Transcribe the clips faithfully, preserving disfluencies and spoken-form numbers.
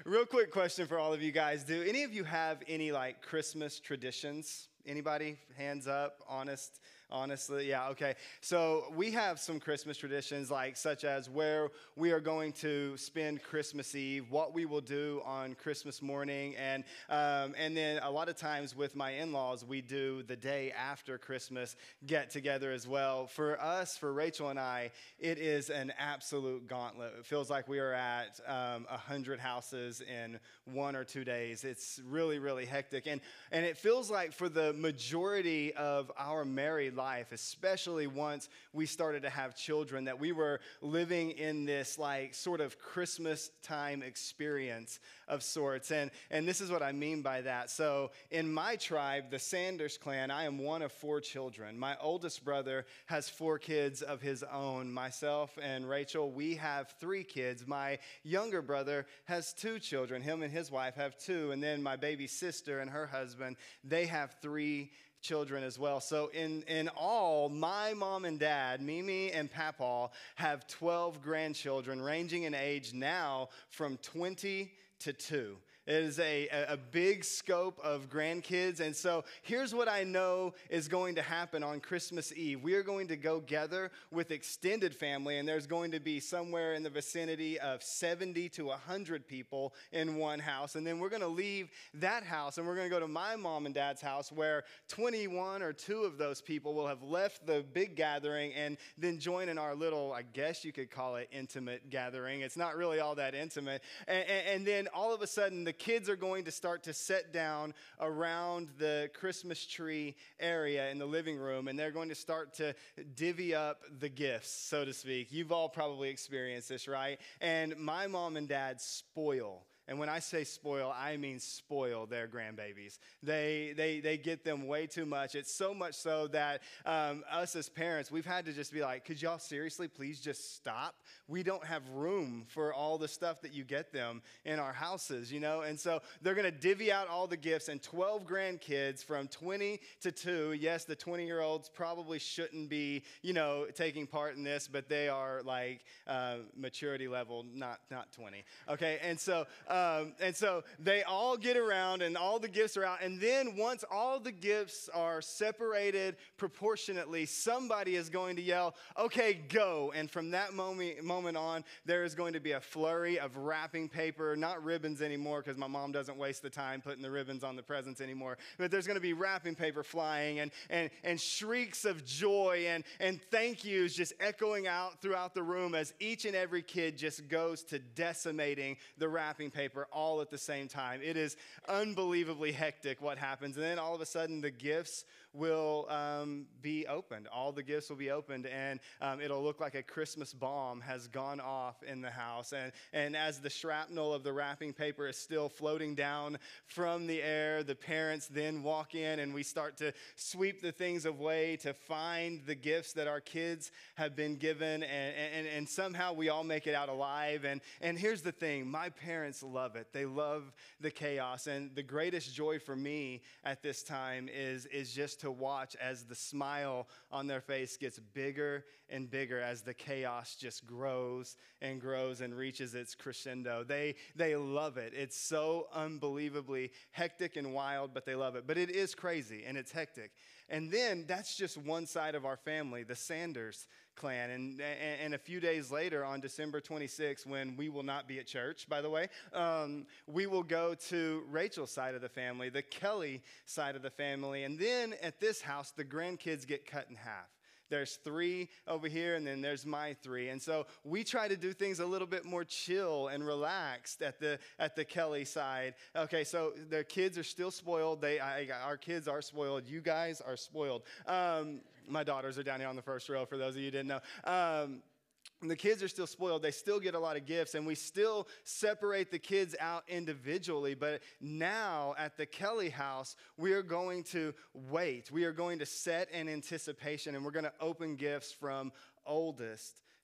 Real quick question for all of you guys. Do any of you have any like Christmas traditions? Anybody? Hands up, honest, honestly. Yeah, okay. So we have some Christmas traditions, like such as where we are going to spend Christmas Eve, what we will do on Christmas morning, and um, and then a lot of times with my in-laws, we do the day after Christmas get together as well. For us, for Rachel and I, it is an absolute gauntlet. It feels like we are at um, a hundred houses in one or two days. It's really, really hectic, and and it feels like for the majority of our married life, especially once we started to have children, that we were living in this like sort of Christmas time experience of sorts. And, and this is what I mean by that. So in my tribe, the Sanders clan, I am one of four children. My oldest brother has four kids of his own. Myself and Rachel, we have three kids. My younger brother has two children. Him and his wife have two. And then my baby sister and her husband, they have three children as well. So in, in all, my mom and dad, Mimi and Papaw, have twelve grandchildren ranging in age now from twenty to two. It is a, a big scope of grandkids. And so here's what I know is going to happen on Christmas Eve. We are going to go together with extended family, and there's going to be somewhere in the vicinity of seventy to one hundred people in one house. And then we're going to leave that house, and we're going to go to my mom and dad's house, where twenty-one or two of those people will have left the big gathering and then join in our little, I guess you could call it, intimate gathering. It's not really all that intimate. And, and, and then all of a sudden, the kids are going to start to sit down around the Christmas tree area in the living room, and they're going to start to divvy up the gifts, so to speak. You've all probably experienced this, right? And my mom and dad spoil. And when I say spoil, I mean spoil their grandbabies. They they they get them way too much. It's so much so that um, us as parents, we've had to just be like, could y'all seriously please just stop? We don't have room for all the stuff that you get them in our houses, you know? And so they're going to divvy out all the gifts, and twelve grandkids from twenty to two. Yes, the twenty-year-olds probably shouldn't be, you know, taking part in this, but they are like uh, maturity level, not, not twenty. Okay, and so... Uh, Um, and so they all get around, and all the gifts are out. And then once all the gifts are separated proportionately, somebody is going to yell, okay, go. And from that moment, moment on, there is going to be a flurry of wrapping paper, not ribbons anymore, because my mom doesn't waste the time putting the ribbons on the presents anymore. But there's going to be wrapping paper flying, and, and, and shrieks of joy and, and thank yous just echoing out throughout the room as each and every kid just goes to decimating the wrapping paper all at the same time. It is unbelievably hectic what happens. And then all of a sudden the gifts will um, be opened. All the gifts will be opened, and um, it'll look like a Christmas bomb has gone off in the house. And, and as the shrapnel of the wrapping paper is still floating down from the air, the parents then walk in, and we start to sweep the things away to find the gifts that our kids have been given, and, and, and somehow we all make it out alive. And, and here's the thing, my parents love it. They love the chaos, and the greatest joy for me at this time is, is just to watch as the smile on their face gets bigger and bigger as the chaos just grows and grows and reaches its crescendo. They they love it. It's so unbelievably hectic and wild, but they love it. But it is crazy and it's hectic. And then that's just one side of our family, the Sanders clan. And, and, and a few days later, on December twenty-sixth, when we will not be at church, by the way, um, we will go to Rachel's side of the family, the Kelly side of the family. And then at this house, the grandkids get cut in half. There's three over here, and then there's my three. And so we try to do things a little bit more chill and relaxed at the at the Kelly side. Okay, so the kids are still spoiled. They, I, our kids are spoiled. You guys are spoiled. Um, my daughters are down here on the first row, for those of you who didn't know. Um, The kids are still spoiled. They still get a lot of gifts, and we still separate the kids out individually. But now at the Kelly house, we are going to wait. We are going to set in anticipation, and we're going to open gifts from oldest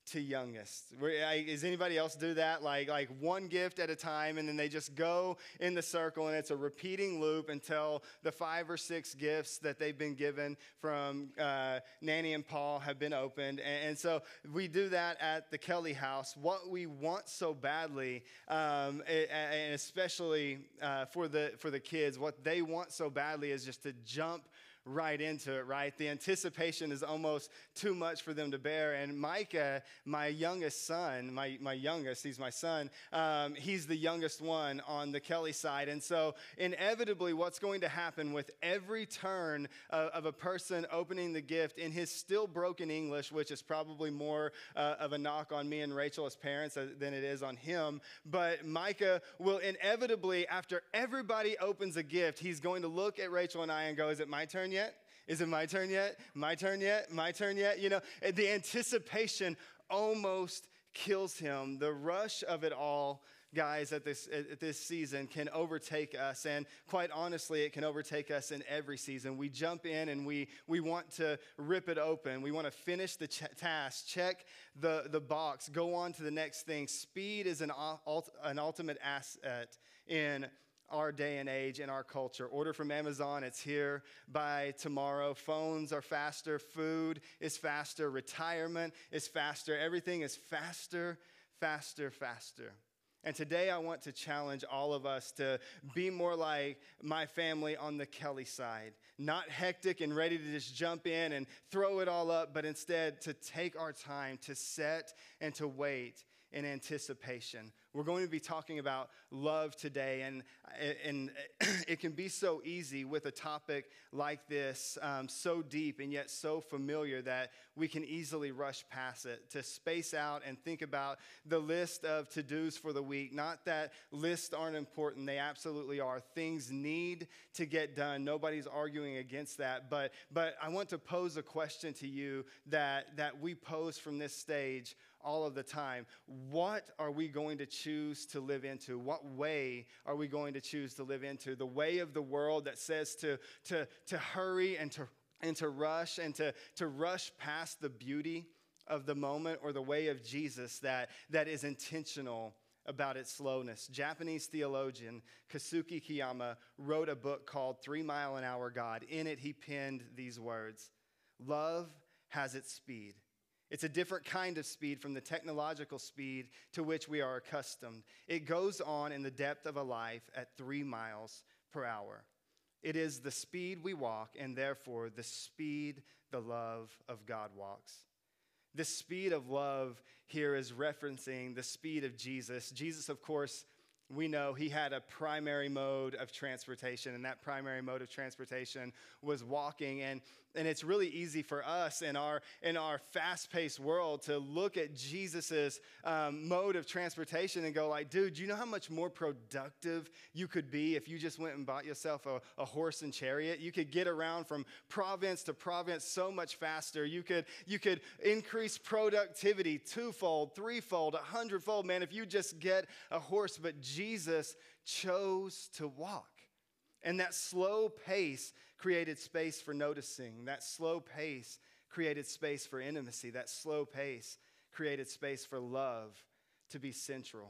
to youngest. Where, I, does anybody else do that? Like, like one gift at a time, and then they just go in the circle, and it's a repeating loop until the five or six gifts that they've been given from uh, Nanny and Paul have been opened. And, and so we do that at the Kelly house. What we want so badly, um, and especially uh, for the for the kids, what they want so badly is just to jump right into it, right? The anticipation is almost too much for them to bear. And Micah, my youngest son, my, my youngest, he's my son, um, he's the youngest one on the Kelly side. And so inevitably what's going to happen with every turn of, of a person opening the gift in his still broken English, which is probably more uh, of a knock on me and Rachel as parents than it is on him, but Micah will inevitably, after everybody opens a gift, he's going to look at Rachel and I and go, is it my turn yet? Is it my turn yet? My turn yet? My turn yet? You know, the anticipation almost kills him. The rush of it all, guys, at this at this season can overtake us. And quite honestly, it can overtake us in every season. We jump in and we we want to rip it open. We want to finish the ch- task, check the, the box, go on to the next thing. Speed is an, ult- an ultimate asset in our day and age, in our culture. Order from Amazon, it's here by tomorrow. Phones are faster, food is faster, retirement is faster, everything is faster, faster, faster. And today I want to challenge all of us to be more like my family on the Kelly side. Not hectic and ready to just jump in and throw it all up, but instead to take our time to set and to wait in anticipation. We're going to be talking about love today, and, and it can be so easy with a topic like this, um, so deep and yet so familiar that we can easily rush past it, to space out and think about the list of to-dos for the week. Not that lists aren't important, they absolutely are. Things need to get done. Nobody's arguing against that, but, but I want to pose a question to you that, that we pose from this stage all of the time. What are we going to choose to live into? What way are we going to choose to live into? The way of the world that says to, to, to hurry and to, and to rush and to, to rush past the beauty of the moment, or the way of Jesus that, that is intentional about its slowness? Japanese theologian Kazuki Kiyama wrote a book called Three Mile an Hour God. In it, he penned these words: "Love has its speed. It's a different kind of speed from the technological speed to which we are accustomed. It goes on in the depth of a life at three miles per hour. It is the speed we walk, and therefore the speed the love of God walks." The speed of love here is referencing the speed of Jesus. Jesus, of course, we know he had a primary mode of transportation, and that primary mode of transportation was walking. And, and it's really easy for us in our, in our fast-paced world to look at Jesus's um, mode of transportation and go like, dude, you know how much more productive you could be if you just went and bought yourself a, a horse and chariot? You could get around from province to province so much faster. You could, you could increase productivity twofold, threefold, a hundredfold, man, if you just get a horse. But Jesus chose to walk. And that slow pace created space for noticing. That slow pace created space for intimacy. That slow pace created space for love to be central.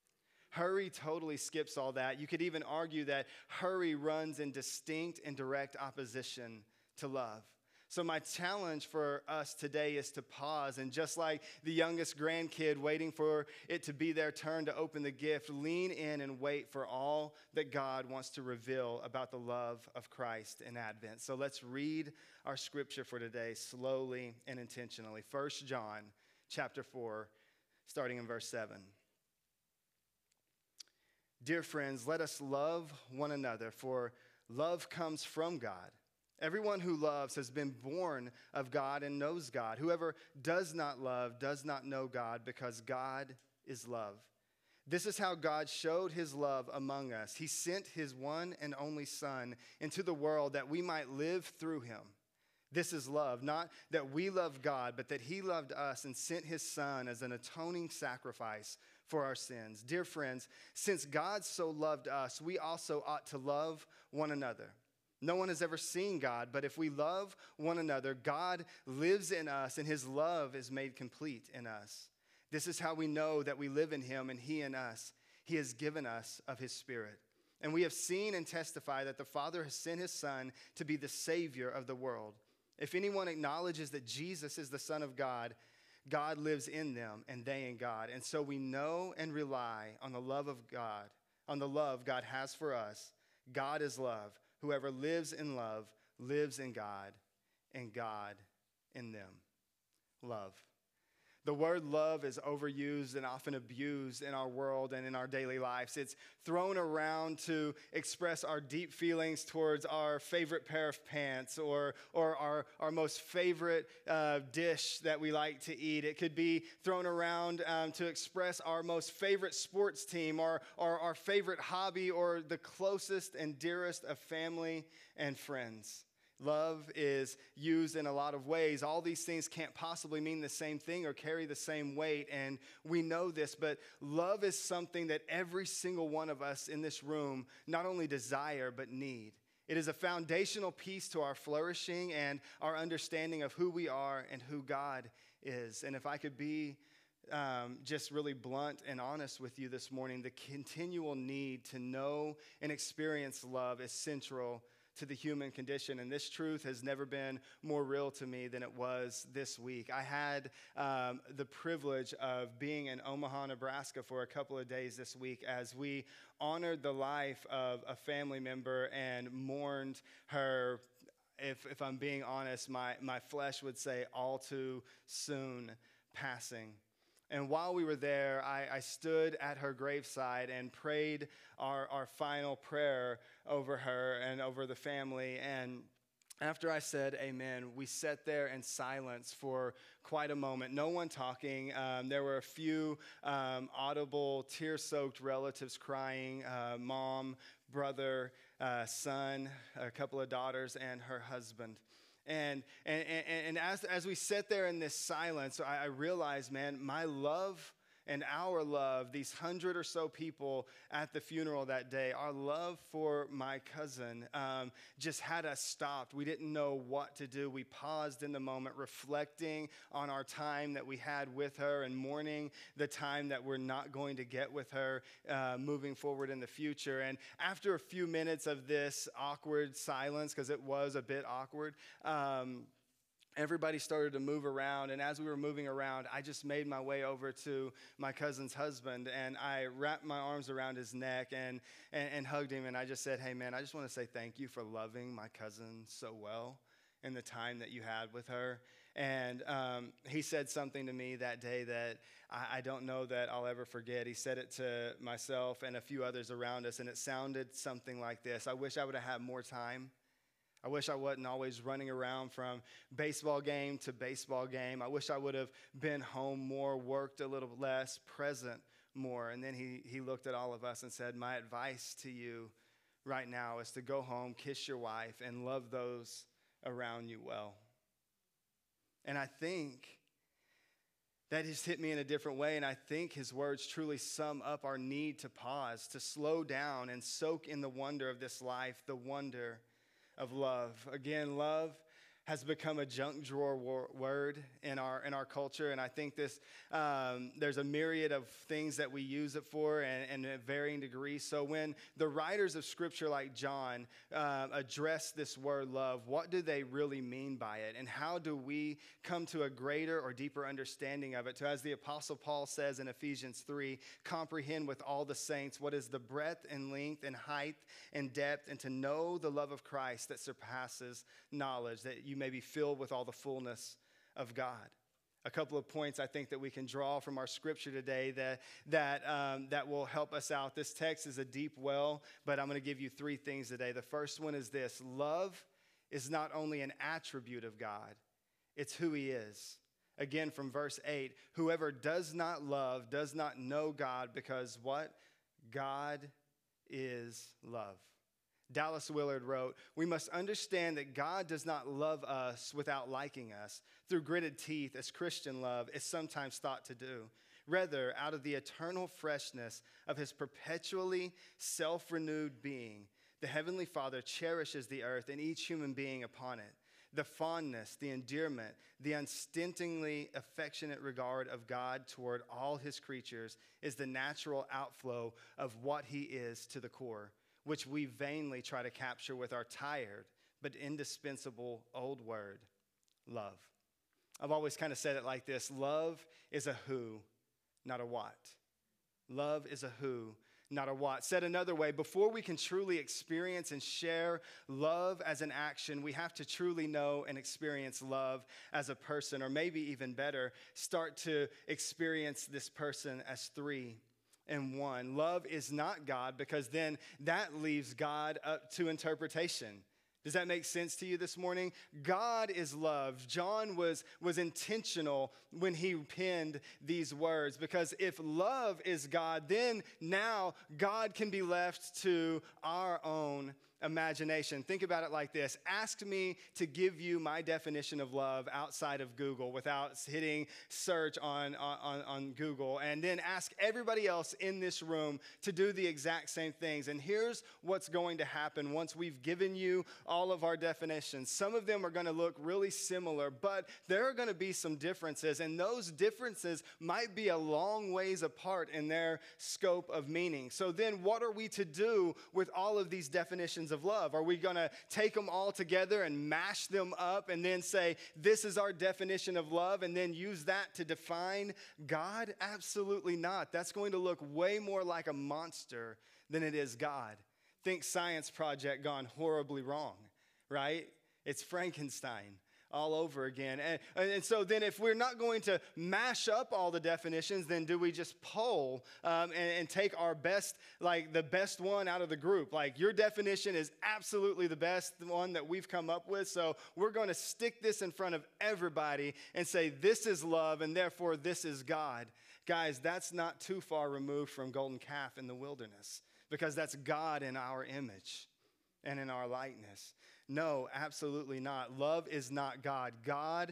Hurry totally skips all that. You could even argue that hurry runs in distinct and direct opposition to love. So my challenge for us today is to pause, and just like the youngest grandkid waiting for it to be their turn to open the gift, lean in and wait for all that God wants to reveal about the love of Christ in Advent. So let's read our scripture for today slowly and intentionally. First John chapter four, starting in verse seven. "Dear friends, let us love one another, for love comes from God. Everyone who loves has been born of God and knows God. Whoever does not love does not know God, because God is love. This is how God showed his love among us. He sent his one and only Son into the world that we might live through him. This is love, not that we love God, but that he loved us and sent his Son as an atoning sacrifice for our sins. Dear friends, since God so loved us, we also ought to love one another. No one has ever seen God, but if we love one another, God lives in us and his love is made complete in us. This is how we know that we live in him and he in us. He has given us of his Spirit. And we have seen and testify that the Father has sent his Son to be the Savior of the world. If anyone acknowledges that Jesus is the Son of God, God lives in them and they in God. And so we know and rely on the love of God, on the love God has for us. God is love. Whoever lives in love lives in God and God in them. Love. The word love is overused and often abused in our world and in our daily lives. It's thrown around to express our deep feelings towards our favorite pair of pants or, or our, our most favorite uh, dish that we like to eat. It could be thrown around um, to express our most favorite sports team or, or our favorite hobby or the closest and dearest of family and friends. Love is used in a lot of ways. All these things can't possibly mean the same thing or carry the same weight, and we know this, but love is something that every single one of us in this room not only desire, but need. It is a foundational piece to our flourishing and our understanding of who we are and who God is. And if I could be um, just really blunt and honest with you this morning, the continual need to know and experience love is central to the human condition, and this truth has never been more real to me than it was this week. I had um, the privilege of being in Omaha, Nebraska for a couple of days this week as we honored the life of a family member and mourned her, if, if I'm being honest, my, my flesh would say all too soon passing. And while we were there, I, I stood at her graveside and prayed our, our final prayer over her and over the family. And after I said amen, we sat there in silence for quite a moment, no one talking. Um, there were a few um, audible, tear-soaked relatives crying, uh, mom, brother, uh, son, a couple of daughters, and her husband. And and and, and as, as we sat there in this silence, I, I realized, man, my love and our love, these hundred or so people at the funeral that day, our love for my cousin um, just had us stopped. We didn't know what to do. We paused in the moment, reflecting on our time that we had with her and mourning the time that we're not going to get with her uh, moving forward in the future. And after a few minutes of this awkward silence, because it was a bit awkward, um, everybody started to move around, and as we were moving around, I just made my way over to my cousin's husband, and I wrapped my arms around his neck and, and, and hugged him, and I just said, hey, man, I just want to say thank you for loving my cousin so well in the time that you had with her. And um, he said something to me that day that I, I don't know that I'll ever forget. He said it to myself and a few others around us, and it sounded something like this: I wish I would have had more time. I wish I wasn't always running around from baseball game to baseball game. I wish I would have been home more, worked a little less, present more. And then he, he looked at all of us and said, my advice to you right now is to go home, kiss your wife, and love those around you well. And I think that just hit me in a different way, and I think his words truly sum up our need to pause, to slow down and soak in the wonder of this life, the wonder of love. Again, love has become a junk drawer wor- word in our in our culture, and I think this um, there's a myriad of things that we use it for, and, and at varying degrees. So when the writers of Scripture like John uh, address this word love, what do they really mean by it, and how do we come to a greater or deeper understanding of it? To, as the Apostle Paul says in Ephesians three, comprehend with all the saints what is the breadth and length and height and depth, and to know the love of Christ that surpasses knowledge, that you may be filled with all the fullness of God. A couple of points I think that we can draw from our scripture today that that um, that will help us out. This text is a deep well, but I'm going to give you three things today. The first one is this: love is not only an attribute of God, it's who he is. Again, from verse eight, whoever does not love does not know God, because what? God is love. Dallas Willard wrote, we must understand that God does not love us without liking us through gritted teeth, as Christian love is sometimes thought to do. Rather, out of the eternal freshness of his perpetually self-renewed being, The Heavenly Father cherishes the earth and each human being upon it. The fondness, the endearment, the unstintingly affectionate regard of God toward all his creatures is the natural outflow of what he is to the core, which we vainly try to capture with our tired but indispensable old word, love. I've always kind of said it like this: love is a who, not a what. Love is a who, not a what. Said another way, before we can truly experience and share love as an action, we have to truly know and experience love as a person, or maybe even better, start to experience this person as three in one. Love is not God, because then that leaves God up to interpretation. Does that make sense to you this morning? God is love. John was, was intentional when he penned these words, because if love is God, then now God can be left to our own imagination. Think about it like this. Ask me to give you my definition of love outside of Google without hitting search on, on, on Google, and then ask everybody else in this room to do the exact same things. And here's what's going to happen once we've given you all of our definitions. Some of them are going to look really similar, but there are going to be some differences, and those differences might be a long ways apart in their scope of meaning. So then what are we to do with all of these definitions of love? Are we going to take them all together and mash them up and then say, this is our definition of love, and then use that to define God? Absolutely not. That's going to look way more like a monster than it is God. Think Science Project gone horribly wrong, right? It's Frankenstein all over again. And, and so then if we're not going to mash up all the definitions, then do we just poll um, and, and take our best, like the best one out of the group? Like, your definition is absolutely the best one that we've come up with, so we're going to stick this in front of everybody and say this is love, and therefore this is God. Guys, that's not too far removed from golden calf in the wilderness, because that's God in our image and in our likeness. No, absolutely not. Love is not God. God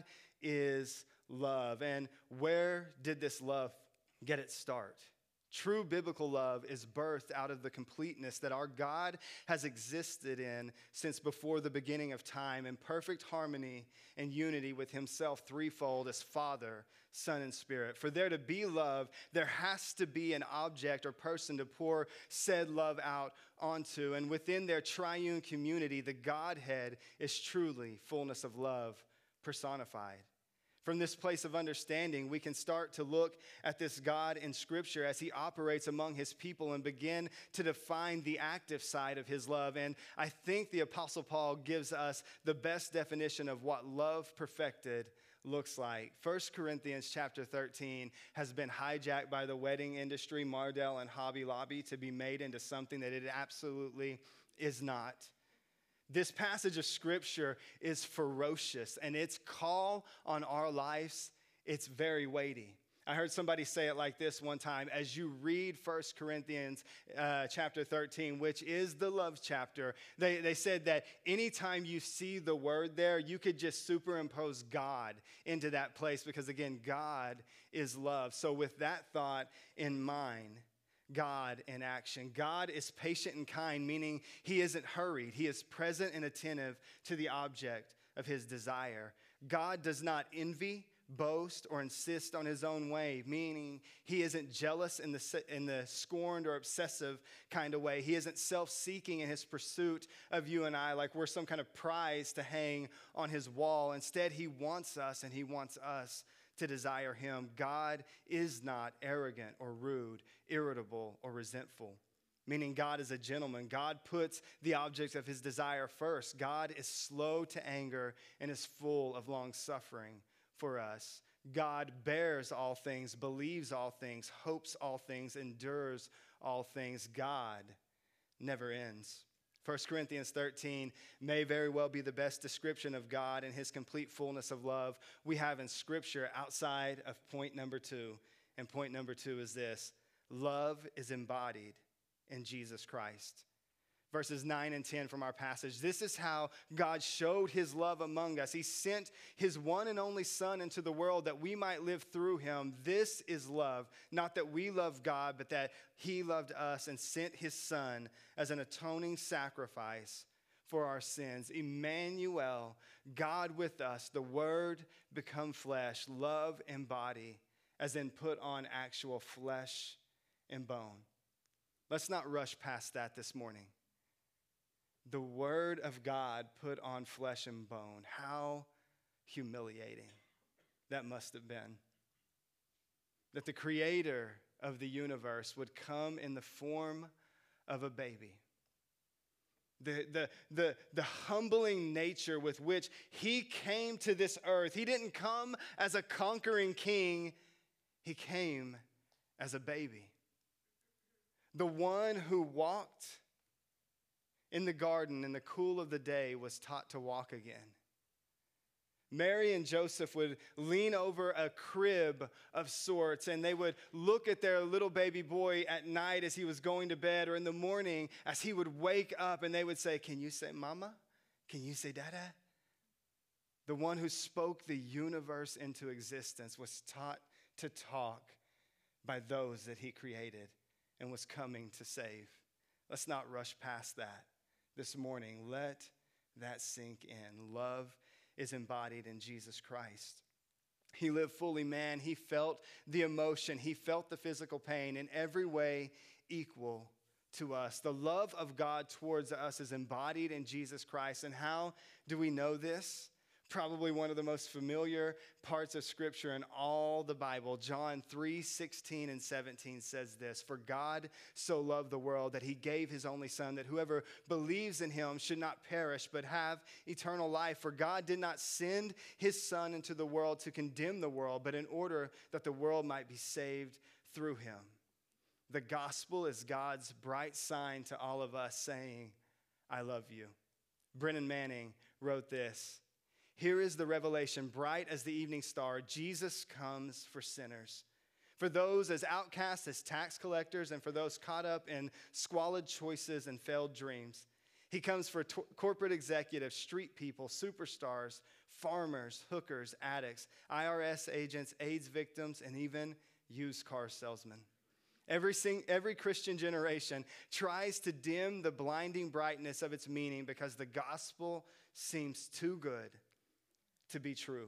is love. And where did this love get its start? True biblical love is birthed out of the completeness that our God has existed in since before the beginning of time, in perfect harmony and unity with himself threefold as Father, Son, and Spirit. For there to be love, there has to be an object or person to pour said love out onto. And within their triune community, the Godhead is truly fullness of love personified. From this place of understanding, we can start to look at this God in Scripture as he operates among his people and begin to define the active side of his love. And I think the Apostle Paul gives us the best definition of what love perfected looks like. First Corinthians chapter thirteen has been hijacked by the wedding industry, Mardel and Hobby Lobby, to be made into something that it absolutely is not. This passage of Scripture is ferocious, and its call on our lives, it's very weighty. I heard somebody say it like this one time: as you read First Corinthians uh, chapter thirteen, which is the love chapter, they, they said that anytime you see the word there, you could just superimpose God into that place, because again, God is love. So with that thought in mind, God in action. God is patient and kind, meaning he isn't hurried. He is present and attentive to the object of his desire. God does not envy, boast, or insist on his own way, meaning he isn't jealous in the, in the scorned or obsessive kind of way. He isn't self-seeking in his pursuit of you and I, like we're some kind of prize to hang on his wall. Instead, he wants us, and he wants us to desire him. God is not arrogant or rude, irritable or resentful, meaning God is a gentleman. God puts the object of his desire first. God is slow to anger and is full of long suffering for us. God bears all things, believes all things, hopes all things, endures all things. God never ends. First Corinthians thirteen may very well be the best description of God and his complete fullness of love we have in Scripture outside of point number two. And point number two is this: love is embodied in Jesus Christ. verses nine and ten from our passage. This is how God showed his love among us. He sent his one and only Son into the world that we might live through him. This is love, not that we love God, but that he loved us and sent his Son as an atoning sacrifice for our sins. Emmanuel, God with us, the Word become flesh, love and body, as in put on actual flesh and bone. Let's not rush past that this morning. The Word of God put on flesh and bone. How humiliating that must have been. That the creator of the universe would come in the form of a baby. The, the, the, the humbling nature with which he came to this earth. He didn't come as a conquering king. He came as a baby. The one who walked in the garden in the cool of the day was taught to walk again. Mary and Joseph would lean over a crib of sorts, and they would look at their little baby boy at night as he was going to bed, or in the morning as he would wake up, and they would say, "Can you say mama? Can you say dada?" The one who spoke the universe into existence was taught to talk by those that he created and was coming to save. Let's not rush past that this morning. Let that sink in. Love is embodied in Jesus Christ. He lived fully man. He felt the emotion. He felt the physical pain, in every way equal to us. The love of God towards us is embodied in Jesus Christ. And how do we know this? Probably one of the most familiar parts of Scripture in all the Bible. John three sixteen and seventeen says this: "For God so loved the world that he gave his only Son, that whoever believes in him should not perish but have eternal life. For God did not send his Son into the world to condemn the world, but in order that the world might be saved through him." The gospel is God's bright sign to all of us saying, "I love you." Brennan Manning wrote this: "Here is the revelation, bright as the evening star. Jesus comes for sinners, for those as outcasts, as tax collectors, and for those caught up in squalid choices and failed dreams. He comes for t- corporate executives, street people, superstars, farmers, hookers, addicts, I R S agents, AIDS victims, and even used car salesmen. Every, sing, every Christian generation tries to dim the blinding brightness of its meaning because the gospel seems too good to be true."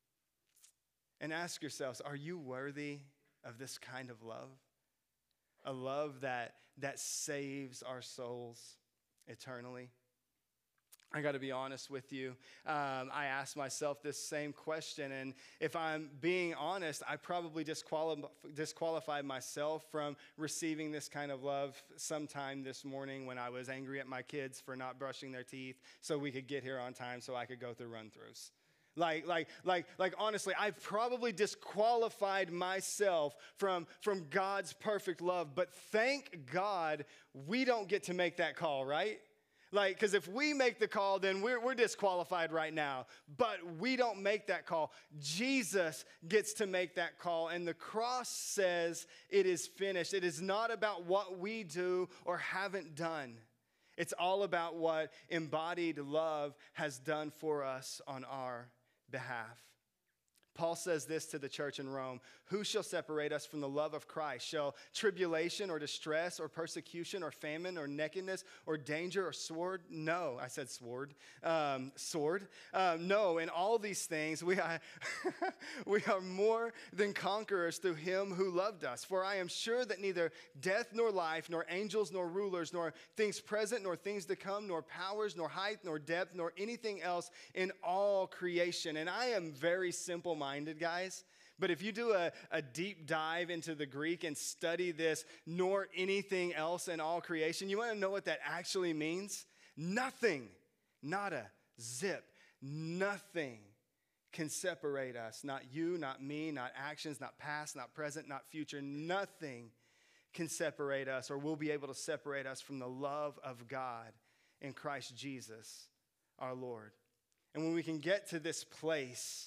And ask yourselves, are you worthy of this kind of love? A love that, that saves our souls eternally? I got to be honest with you. Um, I asked myself this same question, and if I'm being honest, I probably disqualif- disqualified myself from receiving this kind of love sometime this morning when I was angry at my kids for not brushing their teeth so we could get here on time so I could go through run-throughs. Like, like, like, like, honestly, I've probably disqualified myself from, from God's perfect love, but thank God we don't get to make that call, right? Like, because if we make the call, then we're, we're disqualified right now. But we don't make that call. Jesus gets to make that call. And the cross says it is finished. It is not about what we do or haven't done. It's all about what embodied love has done for us on our behalf. Paul says this to the church in Rome: "Who shall separate us from the love of Christ? Shall tribulation or distress or persecution or famine or nakedness or danger or sword?" No, I said sword. Um, sword. Um, no, in all these things we are, we are more than conquerors through him who loved us. For I am sure that neither death nor life, nor angels nor rulers, nor things present nor things to come, nor powers, nor height, nor depth, nor anything else in all creation. And I am very simple-minded. Minded, guys. But if you do a, a deep dive into the Greek and study this, nor anything else in all creation, you want to know what that actually means? Nothing, nada, zip, nothing can separate us. Not you, not me, not actions, not past, not present, not future. Nothing can separate us or will be able to separate us from the love of God in Christ Jesus, our Lord. And when we can get to this place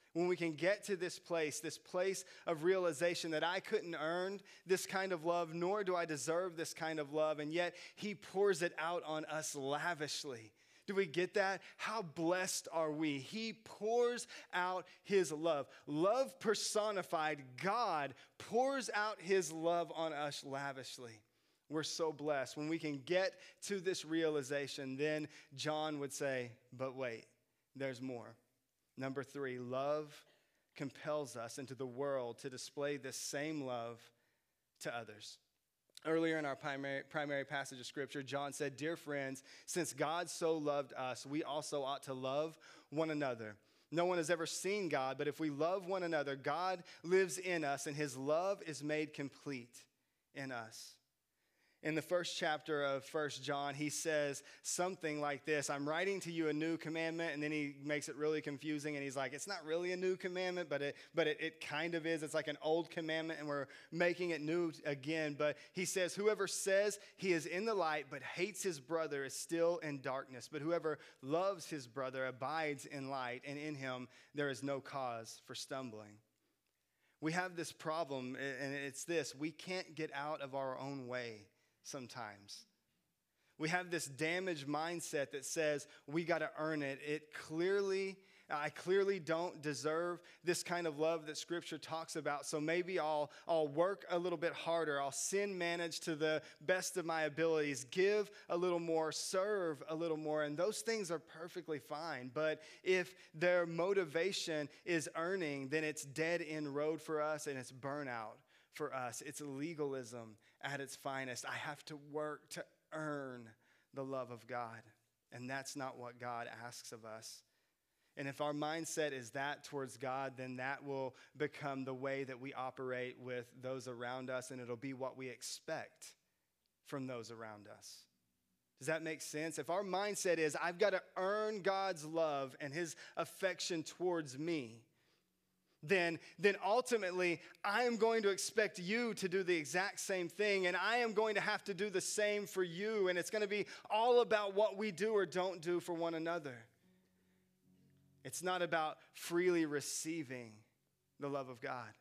When we can get to this place, this place of realization that I couldn't earn this kind of love, nor do I deserve this kind of love, and yet he pours it out on us lavishly. Do we get that? How blessed are we? He pours out his love. Love personified, God pours out his love on us lavishly. We're so blessed. When we can get to this realization, then John would say, but wait, there's more. Number three, love compels us into the world to display this same love to others. Earlier in our primary, primary passage of Scripture, John said, dear friends, since God so loved us, we also ought to love one another. No one has ever seen God, but if we love one another, God lives in us, and his love is made complete in us. In the first chapter of First John, he says something like this, I'm writing to you a new commandment, and then he makes it really confusing, and he's like, it's not really a new commandment, but it but it, it kind of is. It's like an old commandment, and we're making it new again. But he says, whoever says he is in the light but hates his brother is still in darkness. But whoever loves his brother abides in light, and in him there is no cause for stumbling. We have this problem, and it's this. We can't get out of our own way. Sometimes we have this damaged mindset that says we got to earn it. It clearly, I clearly don't deserve this kind of love that Scripture talks about. So maybe I'll, I'll work a little bit harder. I'll sin manage to the best of my abilities, give a little more, serve a little more. And those things are perfectly fine. But if their motivation is earning, then it's dead end road for us, and it's burnout for us. It's legalism at its finest. I have to work to earn the love of God. And that's not what God asks of us. And if our mindset is that towards God, then that will become the way that we operate with those around us, and it'll be what we expect from those around us. Does that make sense? If our mindset is, I've got to earn God's love and his affection towards me, Then, then ultimately, I am going to expect you to do the exact same thing, and I am going to have to do the same for you, and it's going to be all about what we do or don't do for one another. It's not about freely receiving the love of God.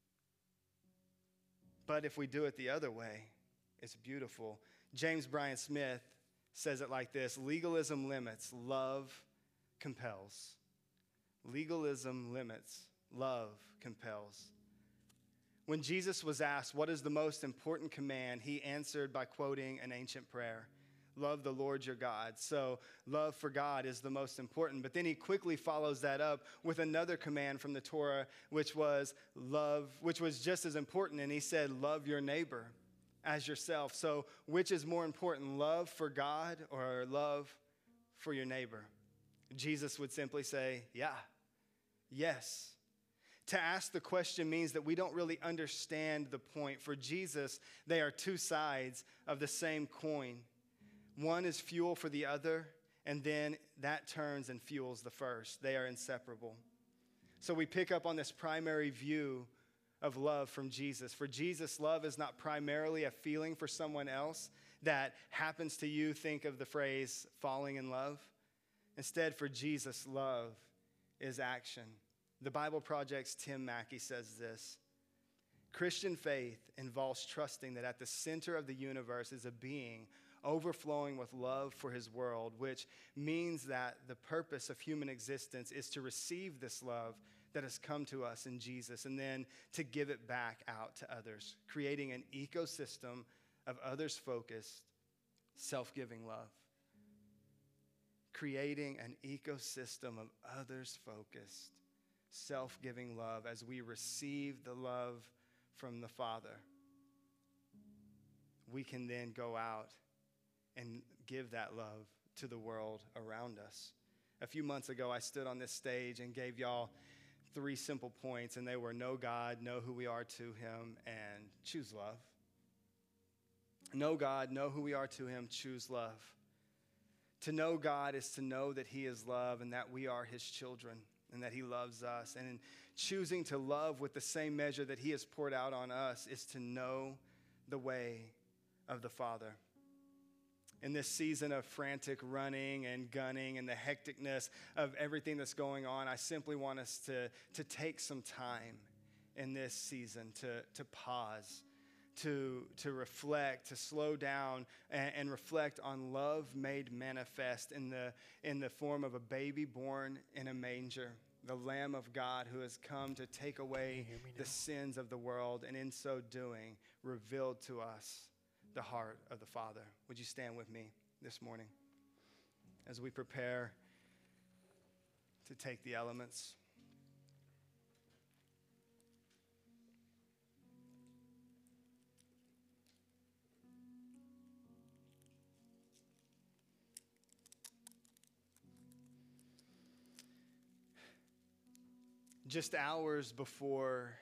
But if we do it the other way, it's beautiful. James Bryan Smith says it like this: legalism limits, love compels. Legalism limits, love compels. When Jesus was asked, what is the most important command? He answered by quoting an ancient prayer. Love the Lord your God. So love for God is the most important. But then he quickly follows that up with another command from the Torah, which was love, which was just as important. And he said, love your neighbor as yourself. So which is more important, love for God or love for your neighbor? Jesus would simply say, yeah, yes. To ask the question means that we don't really understand the point. For Jesus, they are two sides of the same coin. One is fuel for the other, and then that turns and fuels the first. They are inseparable. So we pick up on this primary view of love from Jesus. For Jesus, love is not primarily a feeling for someone else that happens to you. Think of the phrase falling in love. Instead, for Jesus, love is action. The Bible Project's Tim Mackey says this: Christian faith involves trusting that at the center of the universe is a being overflowing with love for his world, which means that the purpose of human existence is to receive this love that has come to us in Jesus and then to give it back out to others, creating an ecosystem of others-focused, self-giving love. Creating an ecosystem of others-focused, self-giving love as we receive the love from the Father. We can then go out and give that love to the world around us. A few months ago, I stood on this stage and gave y'all three simple points, and they were know God, know who we are to him, and choose love. Know God, know who we are to him, choose love. To know God is to know that he is love and that we are his children and that he loves us. And in choosing to love with the same measure that he has poured out on us is to know the way of the Father. In this season of frantic running and gunning and the hecticness of everything that's going on, I simply want us to, to take some time in this season to, to pause, to, to reflect, to slow down and, and reflect on love made manifest in the, in the form of a baby born in a manger, the Lamb of God who has come to take away the sins of the world, and in so doing, revealed to us the heart of the Father. Would you stand with me this morning as we prepare to take the elements? Just hours before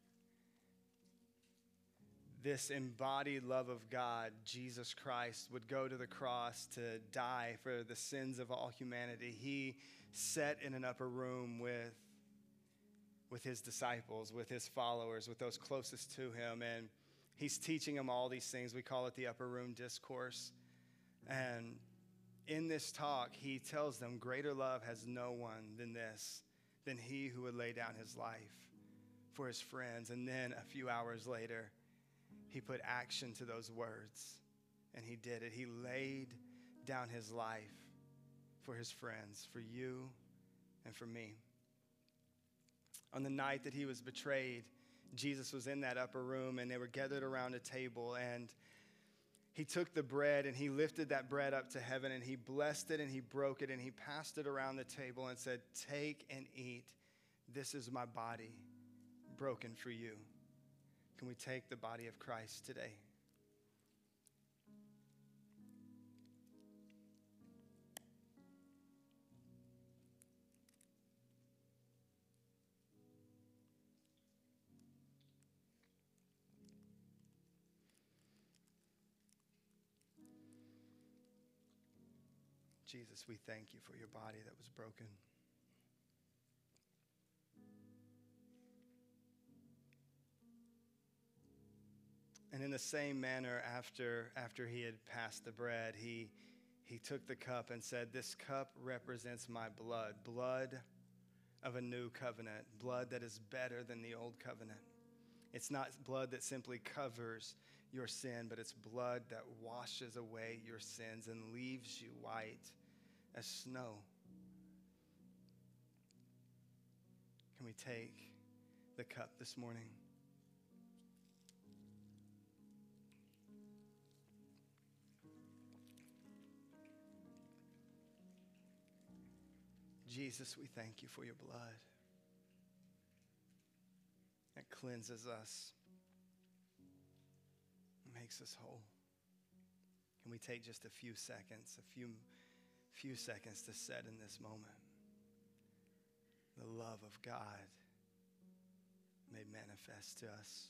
this embodied love of God, Jesus Christ, would go to the cross to die for the sins of all humanity, he sat in an upper room with, with his disciples, with his followers, with those closest to him, and he's teaching them all these things. We call it the upper room discourse. And in this talk, he tells them, greater love has no one than this, than he who would lay down his life for his friends. And then a few hours later, he put action to those words, and he did it. He laid down his life for his friends, for you and for me. On the night that he was betrayed, Jesus was in that upper room, and they were gathered around a table, and he took the bread, and he lifted that bread up to heaven, and he blessed it, and he broke it, and he passed it around the table and said, take and eat. This is my body broken for you. Can we take the body of Christ today? Jesus, we thank you for your body that was broken. And in the same manner, after, after he had passed the bread, he, he took the cup and said, this cup represents my blood, blood of a new covenant, blood that is better than the old covenant. It's not blood that simply covers your sin, but it's blood that washes away your sins and leaves you white as snow. Can we take the cup this morning? Jesus, we thank you for your blood that cleanses us, makes us whole. Can we take just a few seconds, a few, few seconds to set in this moment the love of God made manifest to us?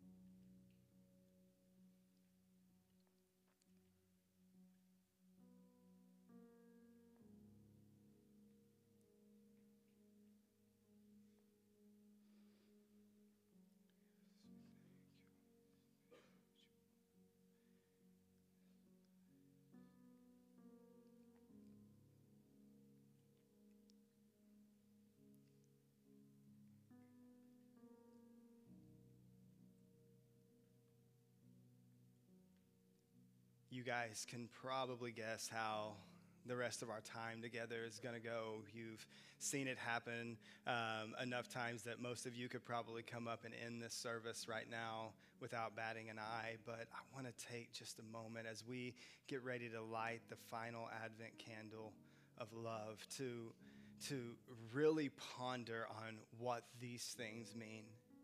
You guys can probably guess how the rest of our time together is going to go. You've seen it happen um, enough times that most of you could probably come up and end this service right now without batting an eye. But I want to take just a moment as we get ready to light the final Advent candle of love to, to really ponder on what these things mean.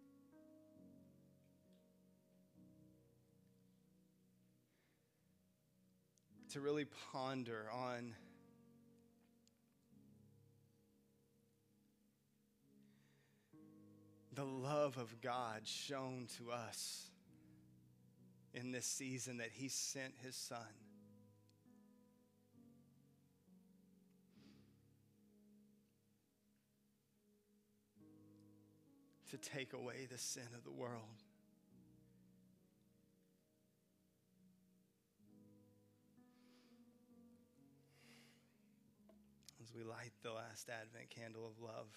To really ponder on the love of God shown to us in this season, that he sent his son to take away the sin of the world. we light the last Advent candle of love.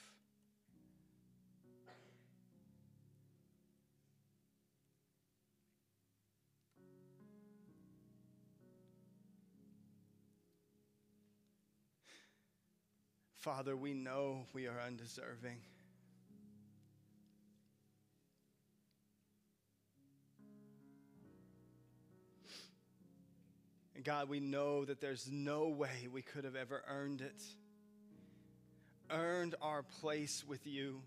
Father, we know we are undeserving. And God, we know that there's no way we could have ever earned it, earned our place with you,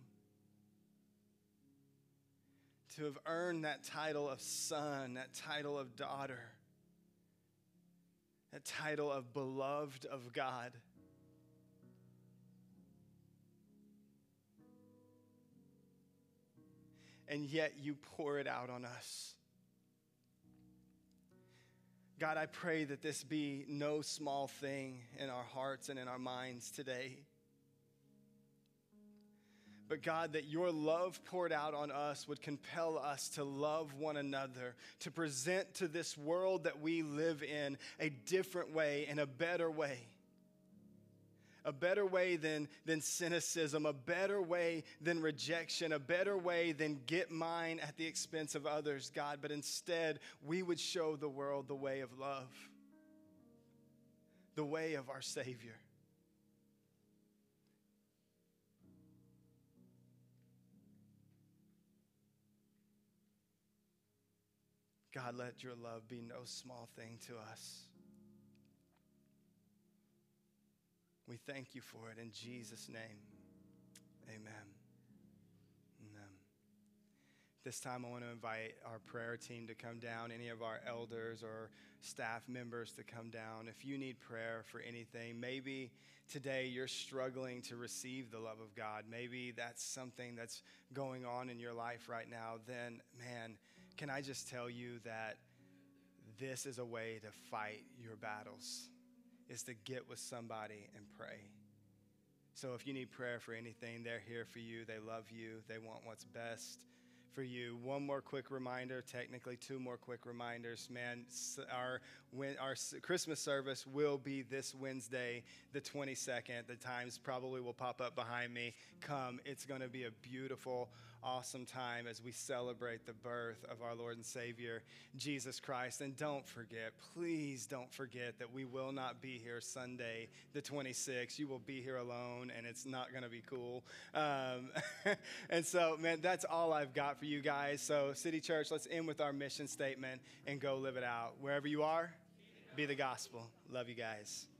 to have earned that title of son, that title of daughter, that title of beloved of God. And yet you pour it out on us. God, I pray that this be no small thing in our hearts and in our minds today. But God, that your love poured out on us would compel us to love one another, to present to this world that we live in a different way and a better way. A better way than, than cynicism, a better way than rejection, a better way than get mine at the expense of others, God. But instead, we would show the world the way of love, the way of our Savior. God, let your love be no small thing to us. We thank you for it in Jesus' name. Amen. Amen. This time I want to invite our prayer team to come down, any of our elders or staff members to come down. If you need prayer for anything, maybe today you're struggling to receive the love of God. Maybe that's something that's going on in your life right now. Then, man, can I just tell you that this is a way to fight your battles, is to get with somebody and pray. So if you need prayer for anything, they're here for you. They love you. They want what's best for you. One more quick reminder, technically two more quick reminders. Man, our when our Christmas service will be this Wednesday, the twenty-second. The times probably will pop up behind me. Come, it's going to be a beautiful, awesome time as we celebrate the birth of our Lord and Savior, Jesus Christ. And don't forget, please don't forget that we will not be here Sunday, the twenty-sixth. You will be here alone, and it's not going to be cool. Um, and so, man, that's all I've got for you guys. So, City Church, let's end with our mission statement and go live it out. Wherever you are, be the gospel. Love you guys.